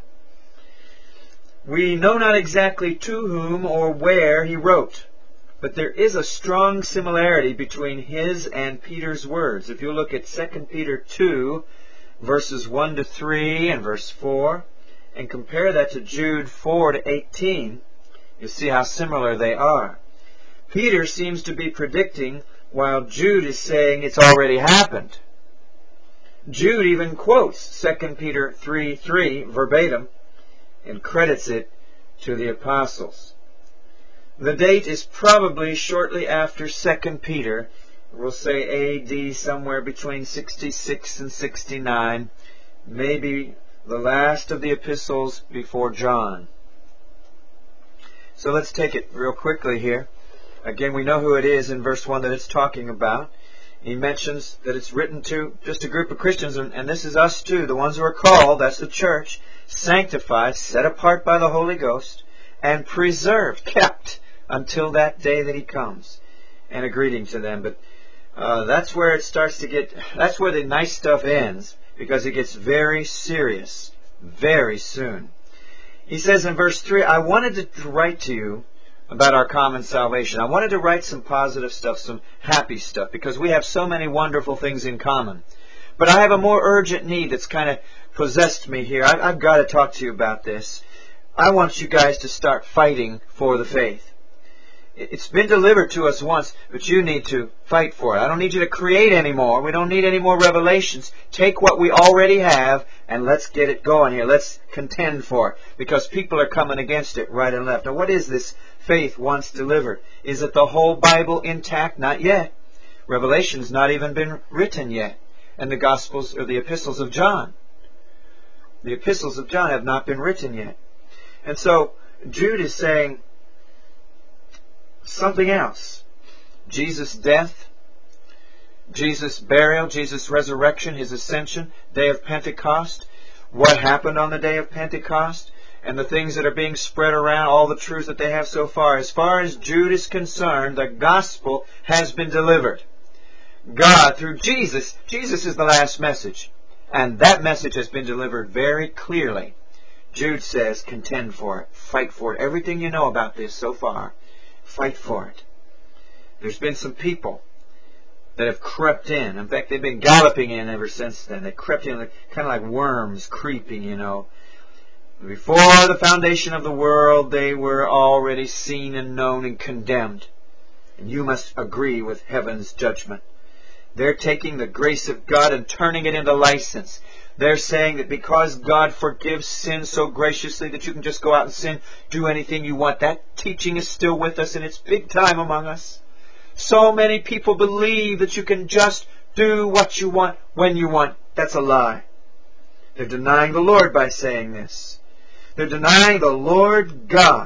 We know not exactly to whom or where he wrote, but there is a strong similarity between his and Peter's words. If you look at 2 Peter 2, verses 1 to 3 and verse 4, and compare that to Jude 4 to 18, you see how similar they are. Peter seems to be predicting while Jude is saying it's already happened. Jude even quotes 2 Peter 3:3 verbatim and credits it to the apostles. The date is probably shortly after 2 Peter. We'll say A.D. somewhere between 66 and 69. Maybe the last of the epistles before John. So let's take it real quickly here. Again, we know who it is in verse 1 that it's talking about. He mentions that it's written to just a group of Christians, and this is us too, the ones who are called, that's the church, sanctified, set apart by the Holy Ghost, and preserved, kept, until that day that He comes. And a greeting to them. But that's where it starts to get, that's where the nice stuff ends, because it gets very serious very soon. He says in verse 3, I wanted to write to you about our common salvation. I wanted to write some positive stuff, some happy stuff, because we have so many wonderful things in common. But I have a more urgent need that's kind of possessed me here. I've got to talk to you about this. I want you guys to start fighting for the faith. It's been delivered to us once, but you need to fight for it. I don't need you to create any more. We don't need any more revelations. Take what we already have and let's get it going here. Let's contend for it, because people are coming against it right and left. Now, what is this faith once delivered? Is it the whole Bible intact? Not yet. Revelation's not even been written yet. and the Gospels or the epistles of John. The epistles of John have not been written yet. And so Jude is saying something else. Jesus' death, Jesus' burial, Jesus' resurrection, His ascension, day of Pentecost, what happened on the day of Pentecost, and the things that are being spread around, all the truths that they have so far. As far as Jude is concerned, the gospel has been delivered. God, through Jesus is the last message. And that message has been delivered very clearly. Jude says, contend for it. Fight for it. Everything you know about this so far, fight for it. There's been some people that have crept in. In fact, they've been galloping in ever since then. They crept in kind of like worms creeping, you know. Before the foundation of the world, they were already seen and known and condemned. And you must agree with heaven's judgment. They're taking the grace of God and turning it into license. They're saying that because God forgives sin so graciously that you can just go out and sin, do anything you want. That teaching is still with us, and it's big time among us. So many people believe that you can just do what you want when you want. That's a lie. They're denying the Lord by saying this. They're denying the Lord God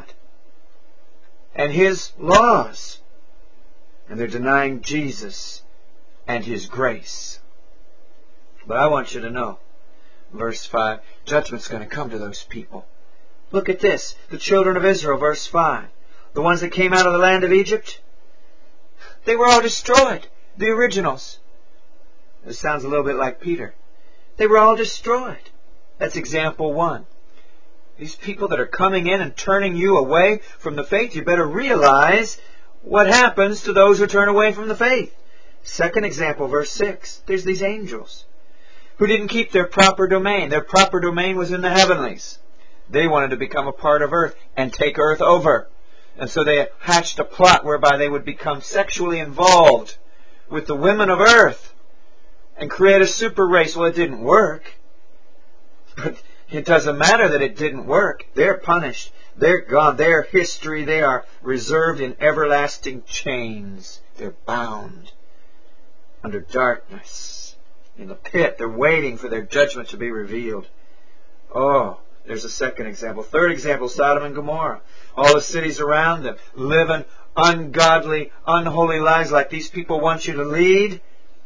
and His laws. And they're denying Jesus and His grace. But I want you to know, verse 5, judgment's going to come to those people. Look at this. The children of Israel, verse 5. The ones that came out of the land of Egypt, they were all destroyed. The originals. This sounds a little bit like Peter. They were all destroyed. That's example 1. These people that are coming in and turning you away from the faith, you better realize what happens to those who turn away from the faith. Second example, verse 6. There's these angels who didn't keep their proper domain. Their proper domain was in the heavenlies. They wanted to become a part of earth and take earth over. And so they hatched a plot whereby they would become sexually involved with the women of earth and create a super race. Well, it didn't work. But it doesn't matter that it didn't work. They're punished. They're gone. Their history, they are reserved in everlasting chains. They're bound under darkness in the pit. They're waiting for their judgment to be revealed. Oh, there's a second example. Third example, Sodom and Gomorrah. All the cities around them living ungodly, unholy lives like these people want you to lead.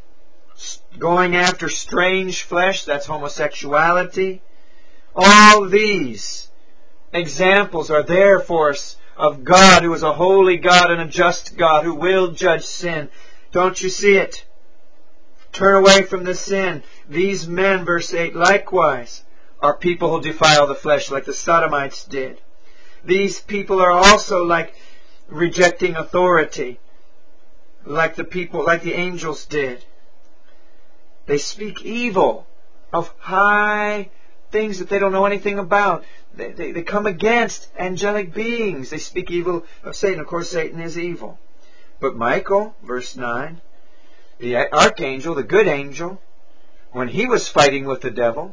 Going after strange flesh, that's homosexuality. All these examples are there for us of God who is a holy God and a just God who will judge sin. Don't you see it? Turn away from the sin. These men, verse 8, likewise are people who defile the flesh like the Sodomites did. These people are also like rejecting authority, like the angels did. They speak evil of high things that they don't know anything about. They come against angelic beings. They speak evil of Satan. Of course, Satan is evil. But Michael, verse 9, the archangel, the good angel, when he was fighting with the devil,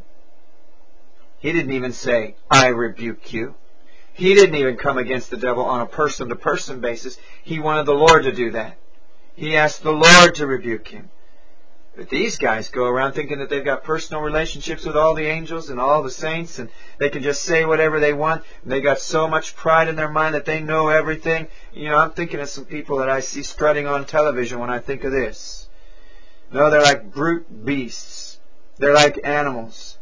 he didn't even say, I rebuke you. He didn't even come against the devil on a person-to-person basis. He wanted the Lord to do that. He asked the Lord to rebuke him. But these guys go around thinking that they've got personal relationships with all the angels and all the saints, and they can just say whatever they want. And they got so much pride in their mind that they know everything. You know, I'm thinking of some people that I see strutting on television when I think of this. No, they're like brute beasts. They're like animals.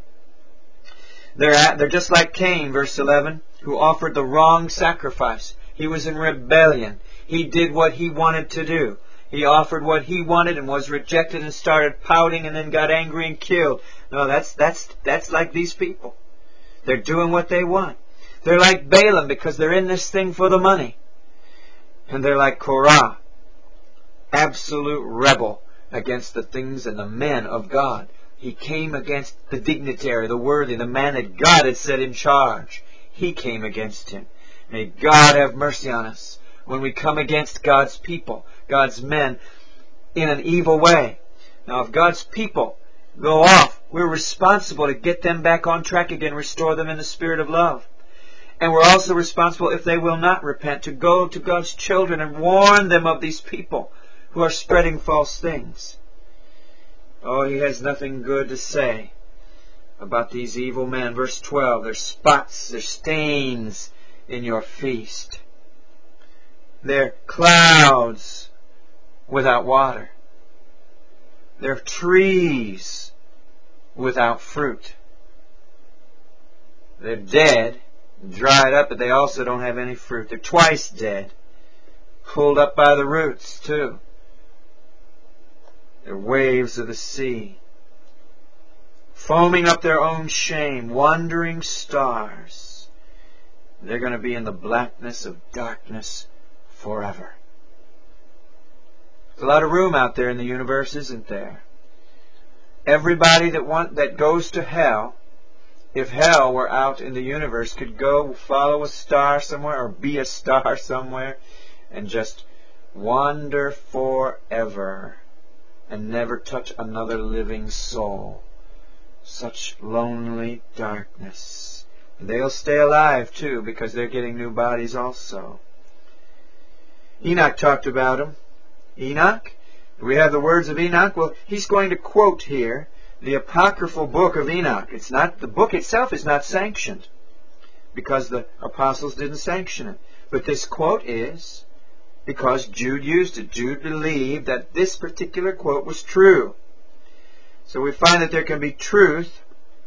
They're just like Cain, verse 11, who offered the wrong sacrifice. He was in rebellion. He did what he wanted to do. He offered what he wanted and was rejected and started pouting and then got angry and killed. No, that's like these people. They're doing what they want. They're like Balaam because they're in this thing for the money. And they're like Korah, absolute rebel against the things and the men of God. He came against the dignitary, the worthy, the man that God had set in charge. He came against him. May God have mercy on us when we come against God's people, God's men, in an evil way. Now, if God's people go off, we're responsible to get them back on track again, restore them in the spirit of love. And we're also responsible, if they will not repent, to go to God's children and warn them of these people who are spreading false things. Oh, he has nothing good to say about these evil men. Verse 12, there's spots, there's stains in your feast. They're clouds without water. They're trees without fruit. They're dead, dried up, but they also don't have any fruit. They're twice dead, pulled up by the roots too. They're waves of the sea, foaming up their own shame, wandering stars. They're going to be in the blackness of darkness forever. There's a lot of room out there in the universe, isn't there? Everybody that goes to hell, if hell were out in the universe, could go follow a star somewhere or be a star somewhere and just wander forever and never touch another living soul. Such lonely darkness. And they'll stay alive too, because they're getting new bodies also. Enoch talked about them. Enoch? Do we have the words of Enoch? Well, he's going to quote here the apocryphal book of Enoch. It's not, the book itself is not sanctioned, because the apostles didn't sanction it. But this quote is because Jude used it. Jude believed that this particular quote was true. So we find that there can be truth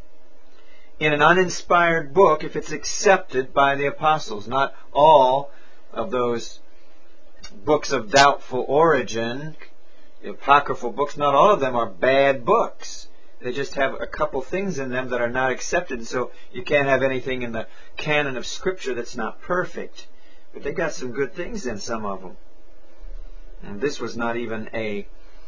in an uninspired book if it's accepted by the apostles. Not all of those books of doubtful origin, the apocryphal books, not all of them are bad books. They just have a couple things in them that are not accepted, so you can't have anything in the canon of Scripture that's not perfect. But they got some good things in some of them. And this was not even a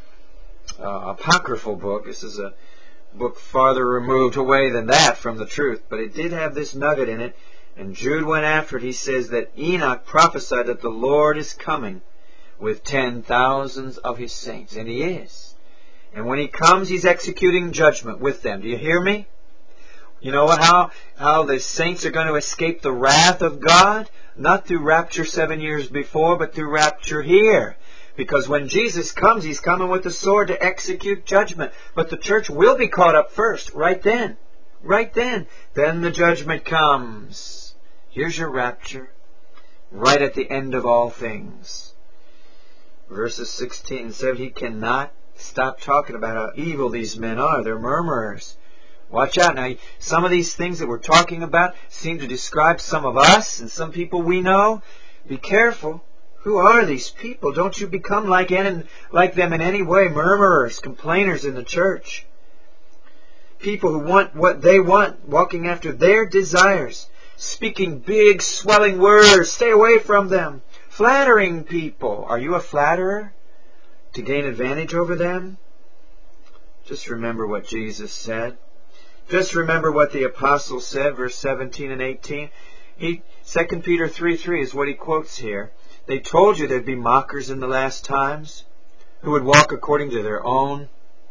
apocryphal book. This is a book farther removed away than that from the truth. But it did have this nugget in it, and Jude went after it. He says that Enoch prophesied that the Lord is coming with 10,000s of His saints. And He is. And when He comes, He's executing judgment with them. Do you hear me? You know how the saints are going to escape the wrath of God? Not through rapture 7 years before, but through rapture here. Because when Jesus comes, He's coming with the sword to execute judgment. But the church will be caught up first, right then. Right then. Then the judgment comes. Here's your rapture. Right at the end of all things. Verses 16 and 17, he cannot stop talking about how evil these men are. They're murmurers. Watch out. Now, some of these things that we're talking about seem to describe some of us and some people we know. Be careful. Who are these people? Don't you become like them in any way. Murmurers, complainers in the church. People who want what they want, walking after their desires, speaking big, swelling words. Stay away from them. Flattering people. Are you a flatterer to gain advantage over them? Just remember what Jesus said. Just remember what the apostles said, verse 17 and 18. 2 Peter 3:3 is what he quotes here. They told you there'd be mockers in the last times who would walk according to their own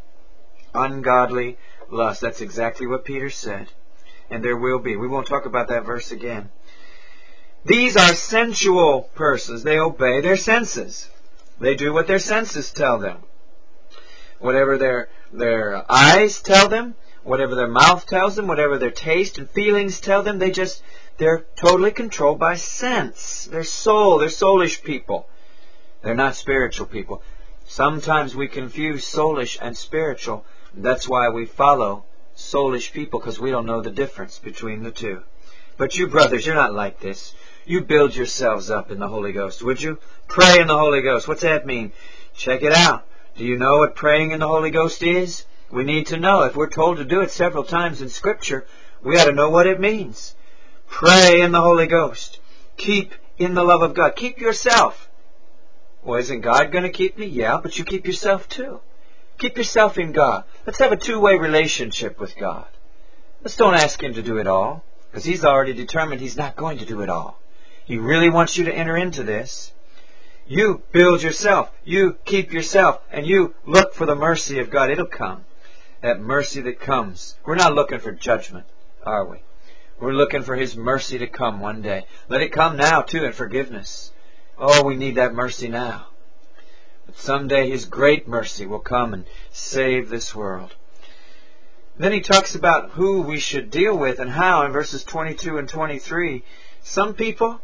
ungodly lust. That's exactly what Peter said. And there will be. We won't talk about that verse again. These are sensual persons. They obey their senses. They do what their senses tell them. Whatever their eyes tell them, whatever their mouth tells them, whatever their taste and feelings tell them, they're totally controlled by sense. Their soul, they're soulish people. They're not spiritual people. Sometimes we confuse soulish and spiritual. That's why we follow soulish people, because we don't know the difference between the two. But you brothers, you're not like this. You build yourselves up in the Holy Ghost, would you? Pray in the Holy Ghost. What's that mean? Check it out. Do you know what praying in the Holy Ghost is? We need to know. If we're told to do it several times in Scripture, we ought to know what it means. Pray in the Holy Ghost. Keep in the love of God. Keep yourself. Well, isn't God going to keep me? Yeah, but you keep yourself too. Keep yourself in God. Let's have a two-way relationship with God. Let's don't ask Him to do it all, because He's already determined He's not going to do it all. He really wants you to enter into this. You build yourself. You keep yourself. And you look for the mercy of God. It'll come. That mercy that comes. We're not looking for judgment, are we? We're looking for His mercy to come one day. Let it come now, too, in forgiveness. Oh, we need that mercy now. But someday His great mercy will come and save this world. Then he talks about who we should deal with and how in verses 22 and 23. Some people,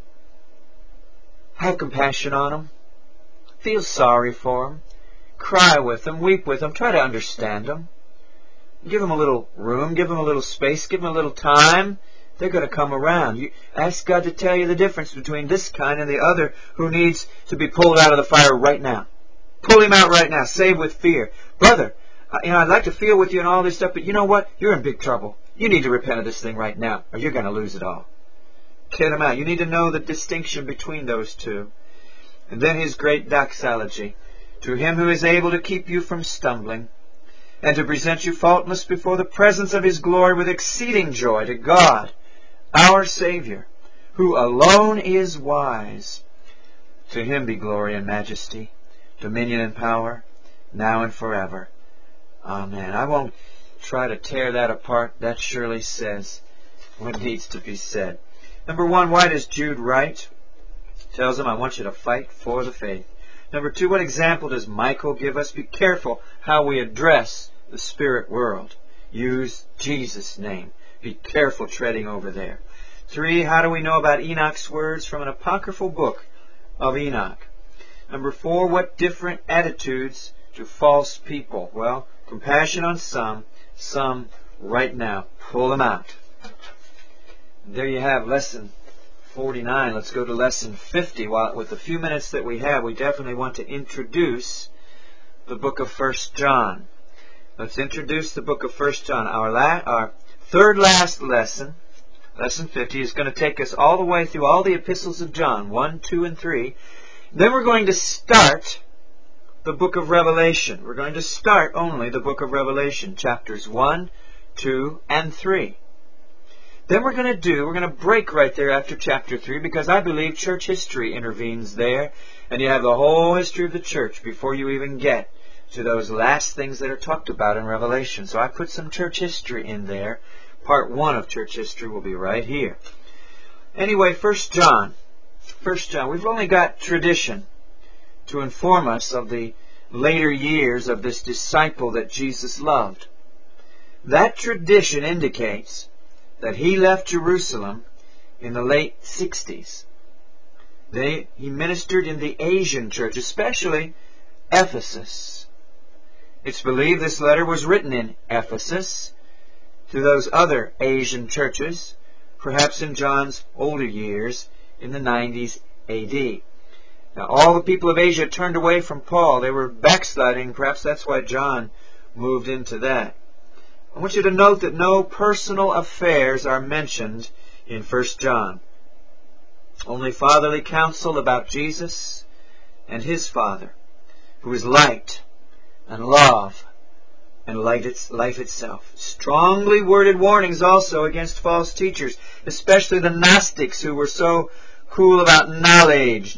have compassion on them, feel sorry for them, cry with them, weep with them, try to understand them. Give them a little room, give them a little space, give them a little time. They're going to come around. You ask God to tell you the difference between this kind and the other who needs to be pulled out of the fire right now. Pull him out right now. Save with fear. Brother, I'd like to feel with you and all this stuff, but you know what? You're in big trouble. You need to repent of this thing right now, or you're going to lose it all. Get him out. You need to know the distinction between those two. And then his great doxology. To him who is able to keep you from stumbling, and to present you faultless before the presence of his glory with exceeding joy, to God, our Savior, who alone is wise. To him be glory and majesty, dominion and power, now and forever. Amen. I won't try to tear that apart. That surely says what needs to be said. Number one, why does Jude write? Tells him, I want you to fight for the faith. Number two, what example does Michael give us? Be careful how we address the spirit world. Use Jesus' name. Be careful treading over there. Three, how do we know about Enoch's words from an apocryphal book of Enoch? Number four, what different attitudes to false people? Well, compassion on some right now. Pull them out. There you have lesson 49. Let's go to lesson 50. With the few minutes that we have, we definitely want to introduce the book of 1 John. Let's introduce the book of 1 John. Our third last lesson, lesson 50, is going to take us all the way through all the epistles of John, 1, 2, and 3. Then we're going to start the book of Revelation. We're going to start only the book of Revelation, chapters 1, 2, and 3. Then we're going to break right there after chapter 3, because I believe church history intervenes there, and you have the whole history of the church before you even get to those last things that are talked about in Revelation. So I put some church history in there. Part 1 of church history will be right here. Anyway, 1 John. We've only got tradition to inform us of the later years of this disciple that Jesus loved. That tradition indicates that he left Jerusalem in the late 60s. He ministered in the Asian church, especially Ephesus. It's believed this letter was written in Ephesus to those other Asian churches, perhaps in John's older years in the 90s AD. Now, all the people of Asia turned away from Paul. They were backsliding. Perhaps that's why John moved into that. I want you to note that no personal affairs are mentioned in 1 John. Only fatherly counsel about Jesus and his Father, who is light and love and life itself. Strongly worded warnings also against false teachers, especially the Gnostics who were so cool about knowledge,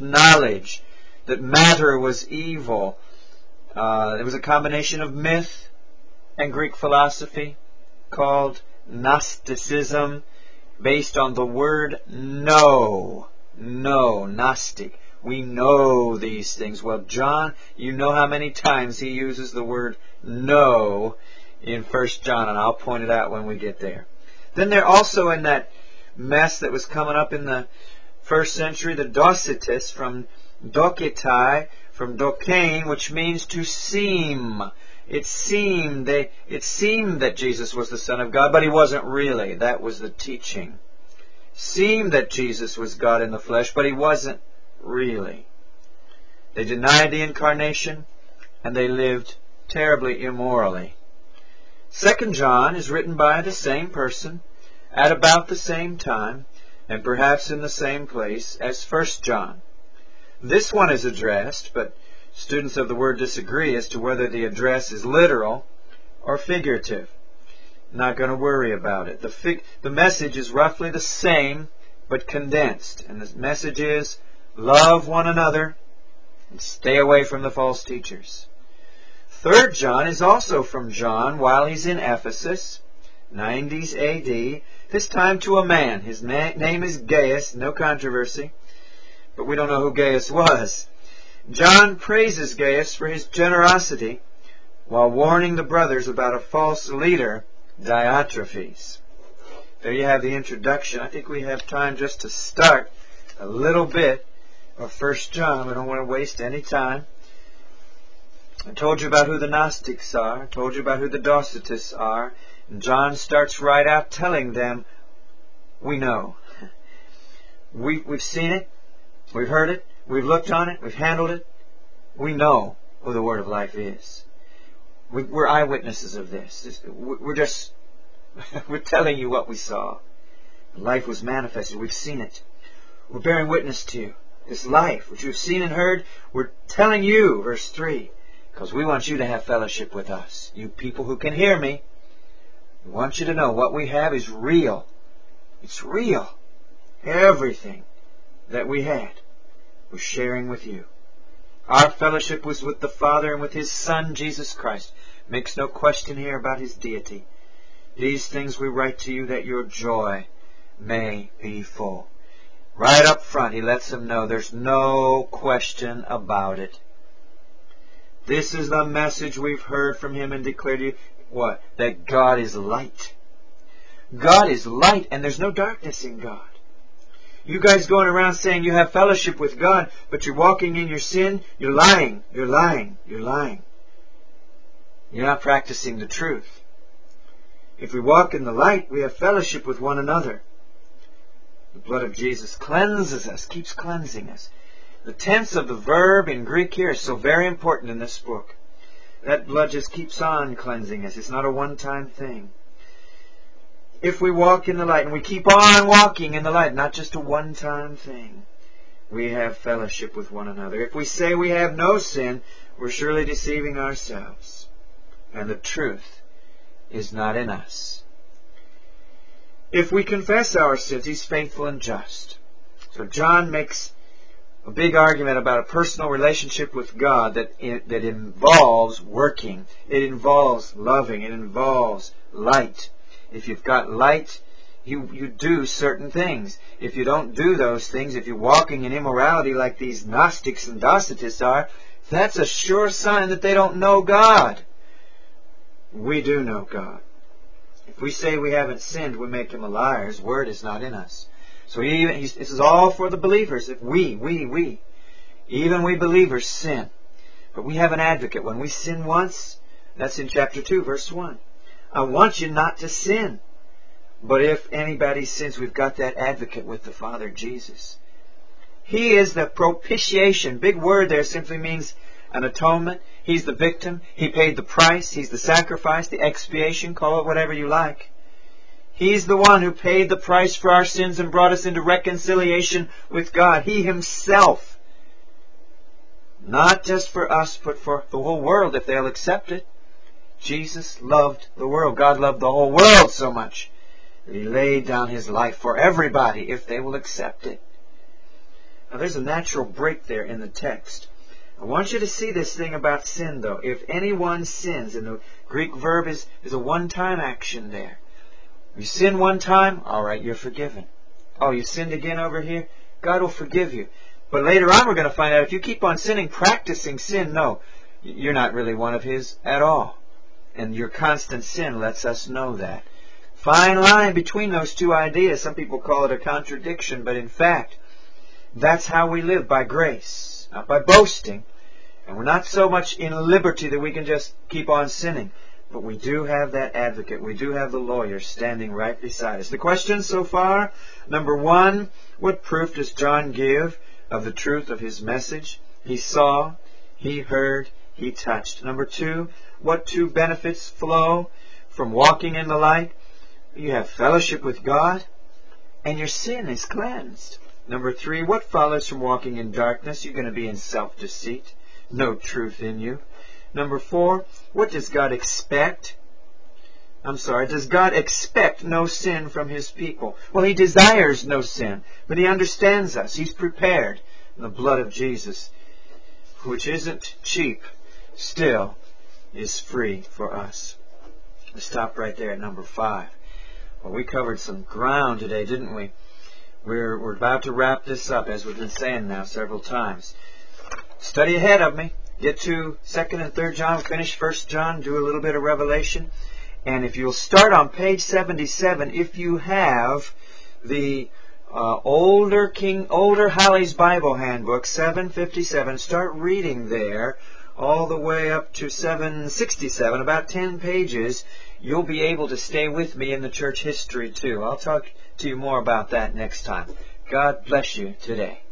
that matter was evil. There was a combination of myth and Greek philosophy called Gnosticism, based on the word know. Gnostic. We know these things. Well, John, you know how many times he uses the word know in 1 John, and I'll point it out when we get there. Then they're also in that mess that was coming up in the first century, the Docetists from Doketai, from Dokein, which means to seem. It seemed that Jesus was the Son of God, but he wasn't really. That was the teaching. Seemed that Jesus was God in the flesh, but he wasn't really. They denied the incarnation, and they lived terribly immorally. 2 John is written by the same person at about the same time, and perhaps in the same place as 1 John. This one is addressed, but students of the Word disagree as to whether the address is literal or figurative. Not going to worry about it. The message is roughly the same, but condensed. And the message is, love one another and stay away from the false teachers. 3 John is also from John while he's in Ephesus, 90s AD, this time to a man. His name is Gaius, no controversy, but we don't know who Gaius was. John praises Gaius for his generosity while warning the brothers about a false leader, Diotrephes. There you have the introduction. I think we have time just to start a little bit of 1 John. We don't want to waste any time. I told you about who the Gnostics are. I told you about who the Docetists are. And John starts right out telling them, we know. We've seen it. We've heard it. We've looked on it. We've handled it. We know who the Word of Life is. We're eyewitnesses of this. We're telling you what we saw. Life was manifested. We've seen it. We're bearing witness to you. This life, which we've seen and heard, we're telling you, verse 3, because we want you to have fellowship with us. You people who can hear me, we want you to know what we have is real. It's real. Everything that we had, we're sharing with you. Our fellowship was with the Father and with His Son, Jesus Christ. Makes no question here about His deity. These things we write to you that your joy may be full. Right up front, He lets them know there's no question about it. This is the message we've heard from Him and declared to you. What? That God is light. God is light, and there's no darkness in God. You guys going around saying you have fellowship with God, but you're walking in your sin, you're lying, you're lying, you're lying. You're not practicing the truth. If we walk in the light, we have fellowship with one another. The blood of Jesus cleanses us, keeps cleansing us. The tense of the verb in Greek here is so very important in this book. That blood just keeps on cleansing us. It's not a one-time thing. If we walk in the light, and we keep on walking in the light, not just a one-time thing, we have fellowship with one another. If we say we have no sin, we're surely deceiving ourselves, and the truth is not in us. If we confess our sins, He's faithful and just. So John makes a big argument about a personal relationship with God that involves working. It involves loving. It involves light. If you've got light, you do certain things. If you don't do those things, if you're walking in immorality like these Gnostics and Docetists are, that's a sure sign that they don't know God. We do know God. If we say we haven't sinned, we make Him a liar. His Word is not in us. So this is all for the believers. If even we believers sin. But we have an advocate. When we sin once, that's in chapter 2, verse 1. I want you not to sin. But if anybody sins, we've got that advocate with the Father, Jesus. He is the propitiation. Big word there, simply means an atonement. He's the victim. He paid the price. He's the sacrifice, the expiation. Call it whatever you like. He's the one who paid the price for our sins and brought us into reconciliation with God. He Himself. Not just for us, but for the whole world, if they'll accept it. Jesus loved the world. God loved the whole world so much that He laid down His life for everybody if they will accept it. Now there's a natural break there in the text. I want you to see this thing about sin, though. If anyone sins, and the Greek verb is a one-time action there. You sin one time, all right, you're forgiven. Oh, you sinned again over here? God will forgive you. But later on we're going to find out if you keep on sinning, practicing sin, no, you're not really one of His at all. And your constant sin lets us know that. Fine line between those two ideas. Some people call it a contradiction, but in fact, that's how we live, by grace, not by boasting. And we're not so much in liberty that we can just keep on sinning. But we do have that advocate. We do have the lawyer standing right beside us. The questions so far, number 1, what proof does John give of the truth of his message? He saw, he heard, he touched. Number 2, what 2 benefits flow from walking in the light? You have fellowship with God, and your sin is cleansed. Number 3, what follows from walking in darkness? You're going to be in self-deceit, no truth in you. Number 4, what does God expect? Does God expect no sin from His people? Well, He desires no sin, but He understands us. He's prepared. And the blood of Jesus, which isn't cheap, still is free for us. Let's stop right there at number 5. Well, we covered some ground today, didn't we? We're about to wrap this up, as we've been saying now several times. study ahead of me. Get to 2nd and 3rd John, finish 1st John, do a little bit of Revelation. And if you'll start on page 77, if you have the older Halley's Bible Handbook, 757, start reading there all the way up to 767, about 10 pages. You'll be able to stay with me in the church history too. I'll talk to you more about that next time. God bless you today.